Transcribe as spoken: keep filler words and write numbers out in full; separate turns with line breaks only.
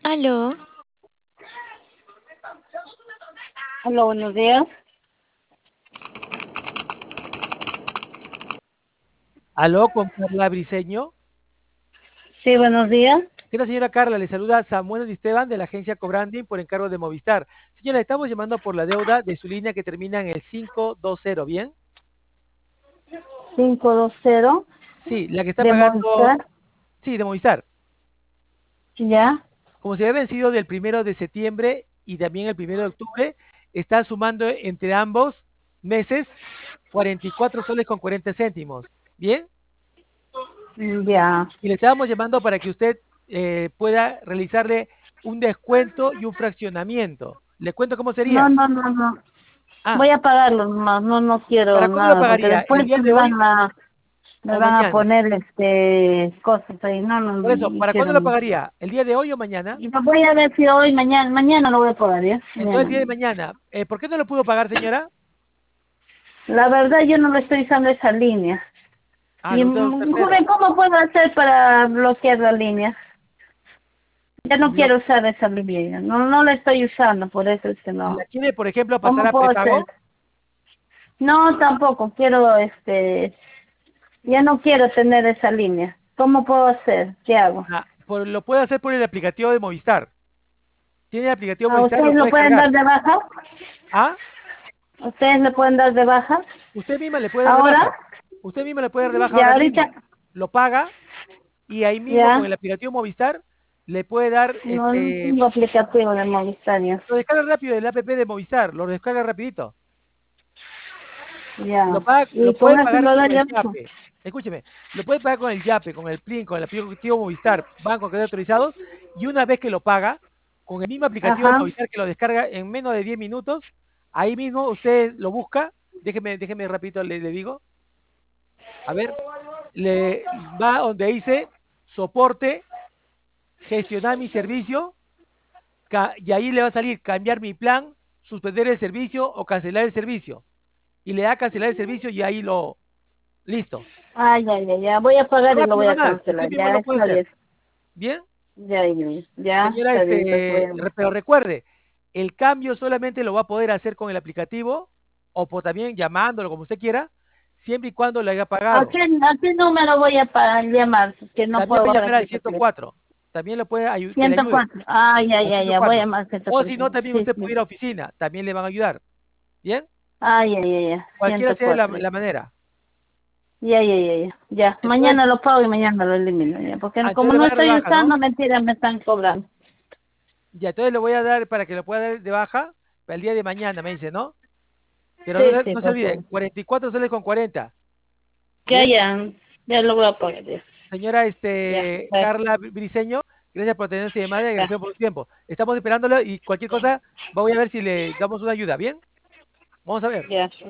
Aló,
Hola, buenos días.
Aló, con Carla Briseño.
Sí, buenos días.
¿Qué tal, señora Carla? Le saluda Samuel Di Esteban de la agencia Cobranding por encargo de Movistar. Señora, estamos llamando por la deuda de su línea que termina en el cinco dos cero, ¿bien?
Cinco dos cero
Sí, la que está
de
pagando,
Movistar.
sí, de Movistar.
Ya.
Como se había vencido del primero de septiembre y también el primero de octubre, está sumando entre ambos meses cuarenta y cuatro soles con cuarenta céntimos, ¿bien?
Ya.
Y le estábamos llamando para que usted eh, pueda realizarle un descuento y un fraccionamiento. ¿Le cuento cómo
No,
sería?
no, no, no.
Ah,
Voy a pagarlo nomás. No, no quiero
¿para cuándo lo
nada, porque
pagaría? ¿El
después
día
me
de hoy
van a, me
o
van a
mañana?
poner este cosas ahí. No, no,
Por eso,
no
¿para cuándo
quiero.
lo pagaría? ¿El día de hoy o mañana?
Y lo voy a ver si hoy, mañana, mañana lo voy a pagar, ¿ya?
Entonces, el
Mañana.
día de mañana. Eh, ¿por qué no lo pudo pagar, señora?
La verdad, yo no lo estoy usando esa línea.
Ah,
Y,
lo usa un
mm,
tercero.
joven, ¿cómo puedo hacer para bloquear la línea? Ya no
Lo-
quiero usar esa línea. No, no la estoy usando, por eso es que
¿La
no.
quiere, por ejemplo, pasar
¿Cómo
a
puedo hacer?
prepago?
No, tampoco quiero, este, ya no quiero tener esa línea. ¿Cómo puedo hacer? ¿Qué hago?
Ah, por- lo puede hacer por el aplicativo de Movistar. ¿Tiene el aplicativo
¿A
Movistar? Lo
ustedes lo
puede
pueden
cargar.
dar de baja?
Ah,
¿Ustedes lo pueden dar de baja?
usted misma le puede dar de
¿Ahora?
baja. Usted misma le puede dar de baja
Ya,
ahora
ahorita,
mismo. Lo paga y ahí mismo con
ya.
el aplicativo Movistar le puede dar,
No, no
este,
tengo aplicativo de Movistar ya.
lo descarga rápido del app de Movistar, lo descarga rapidito. Lo
Ya.
paga, lo
Y con
puede
eso
pagar
lo
con
doy de
el
baja.
Yape. Escúcheme, lo puede pagar con el Yape, con el Plin, con el aplicativo Movistar, banco que autorizados, y una vez que lo paga, con el mismo aplicativo de
Ajá.
Movistar que lo descarga en menos de diez minutos, ahí mismo usted lo busca, déjeme, déjeme rapidito le, le digo, a ver, le va donde dice soporte, gestionar mi servicio, ca- y ahí le va a salir cambiar mi plan, suspender el servicio o cancelar el servicio. Y le da a cancelar el servicio y ahí lo, listo.
Ay, ya, ya, ya. Voy a pagar y lo
Rápido
voy a
nomás, usted
cancelar.
mismo
Ya,
lo puede
está
hacer.
bien.
¿Bien?
Ya, ya, ya.
Señora,
Está bien, entonces voy
este,
a...
re- pero recuerde, el cambio solamente lo va a poder hacer con el aplicativo o por también llamándolo como usted quiera, siempre y cuando lo haya
¿A
pagado.
qué, a qué número voy a pa- llamar? Que no
También
puedo
puede
bajar
llamar
el
al
ciento tres.
ciento cuatro. También le puede ayudar, que le
ciento
ayuden
cuatro. Ah, ya,
al
ya, ya. Voy a
ciento cuatro.
llamar ciento
O
tres.
si no, también
Sí,
usted puede ir a
sí.
oficina, también le van a ayudar. ¿Bien?
Ah, ya, ya, ya.
Cualquiera
ciento
sea la,
cuatro.
la manera.
Ya, ya, ya, ya. Ya.
Entonces,
Mañana lo pago y mañana lo elimino. Ya. Porque
ah,
como
entonces le
no
va a dar de
estoy
baja, ¿no?
usando, mentira, me están cobrando.
Ya, entonces le voy a dar para que lo pueda dar de baja para el día de mañana, me dice, ¿no? Pero no,
Sí,
se-
sí,
no se
por
olvide,
favor.
cuarenta y cuatro soles con cuarenta.
Ya,
¿Bien?
ya. Ya lo voy a pagar. Ya.
Señora
Ya.
este,
Ya.
Carla Briseño, gracias por tener esta llamada y
Ya.
agradecemos por su tiempo. Estamos esperándolo y cualquier cosa, voy a ver si le damos una ayuda. ¿Bien? Vamos a ver.
Ya.